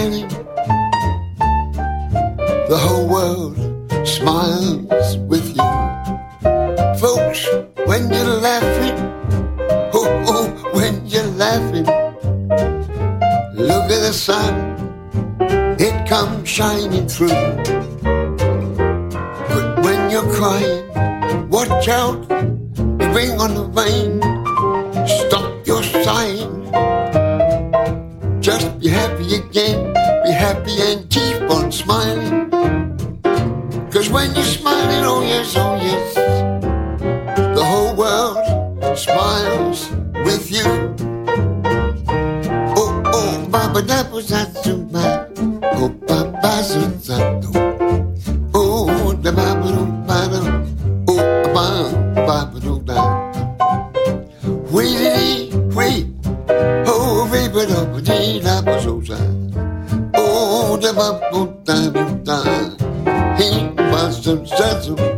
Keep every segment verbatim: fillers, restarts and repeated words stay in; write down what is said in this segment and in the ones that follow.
smiling, the whole world smiles with you. Folks, when you're laughing, oh, oh, when you're laughing, look at the sun, it comes shining through. But when you're crying, watch out, you ring on the vein, stop your sighing. Just be happy again, be happy and keep on smiling. Cause when you're smiling, oh yes, oh yes, the whole world smiles with you. Oh, oh, Baba Dapo Zatsu Ma, oh, Baba Zatsu. Oh, the Baba do Baba, oh, Baba, Baba do Da. Wee dee wee, oh, Baba do Dee Dapo Zoza. Oh, the Baba da do Da. He was some sense of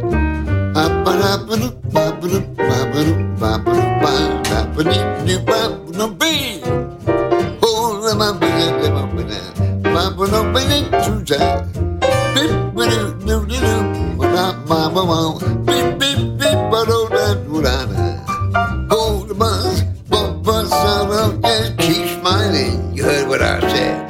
keep smiling. You heard what I said.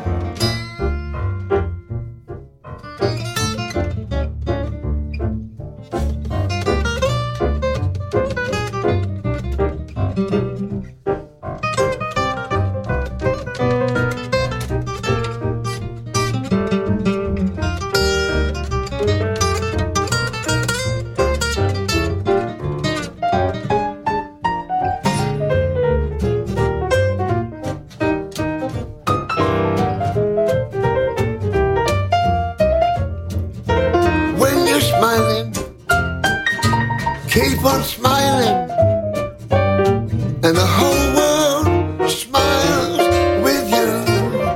Smiling, keep on smiling.